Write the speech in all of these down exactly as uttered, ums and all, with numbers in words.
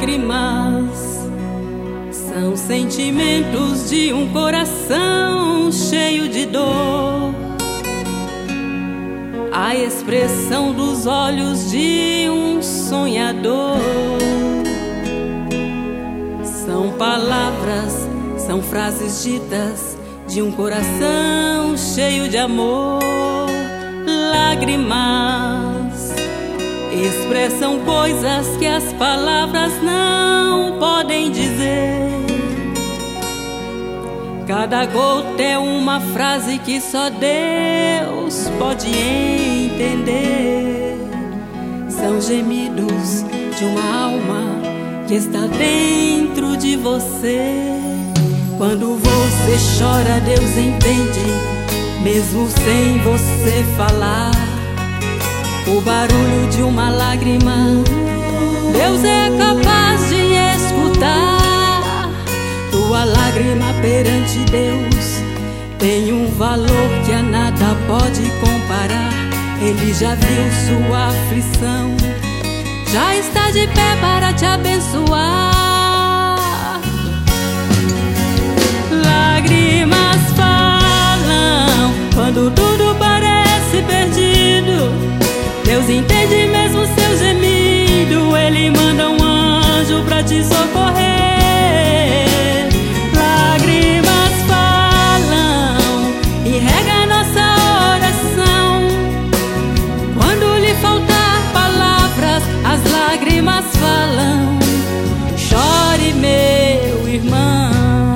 Lágrimas são sentimentos de um coração cheio de dor, a expressão dos olhos de um sonhador. São palavras, são frases ditas de um coração cheio de amor. Lágrimas expressam coisas que as palavras não podem dizer. Cada gota é uma frase que só Deus pode entender. São gemidos de uma alma que está dentro de você. Quando você chora, Deus entende, mesmo sem você falar. O barulho de uma lágrima, Deus é capaz de escutar. Tua lágrima perante Deus tem um valor que a nada pode comparar. Ele já viu sua aflição, já está de pé para te abençoar. Lágrimas falam quando tudo parece perdido. Deus entende mesmo seu gemido. Ele manda um anjo pra te socorrer. Lágrimas falam e rega nossa oração. Quando lhe faltar palavras, as lágrimas falam. Chore, meu irmão.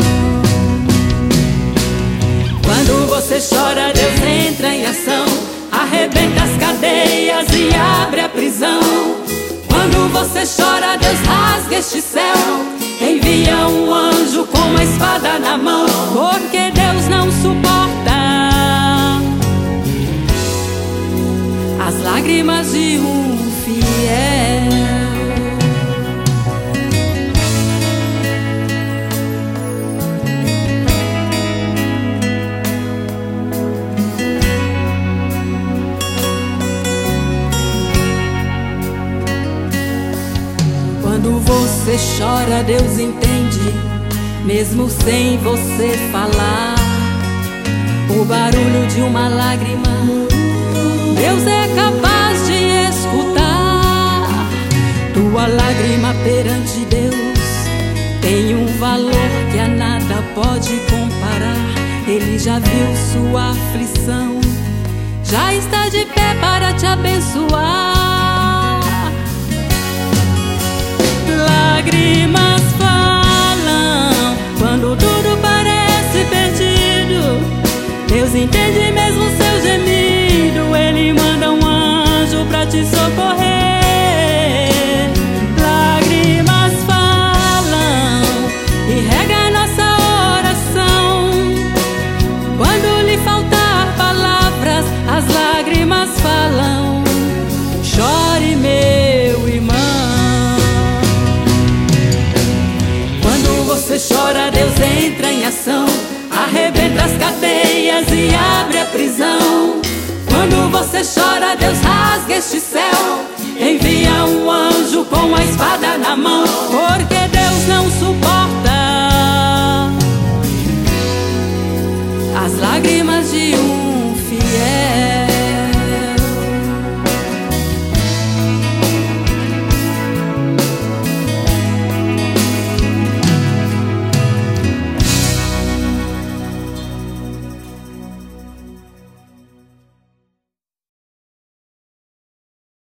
Quando você chora, Deus entra em ação, arrebenta as cadeias e abre a prisão. Quando você chora, Deus rasga este céu, envia um anjo com uma espada na mão. Porque Deus não suporta as lágrimas de um fiel. Quando você chora, Deus entende, mesmo sem você falar. O barulho de uma lágrima, Deus é capaz de escutar. Tua lágrima perante Deus tem um valor que a nada pode comparar. Ele já viu sua aflição, já está de pé para te abençoar. Lágrimas falam quando tudo parece perdido. Deus entende mesmo seu gemido. Ele manda um anjo pra te socorrer. Lágrimas falam e rega nossa oração. Quando lhe faltar palavras, as lágrimas falam. Chore, meu irmão. Você chora, Deus entra em ação, arrebenta as cadeias e abre a prisão. Quando você chora, Deus rasga este céu, envia um anjo com a espada na mão. Porque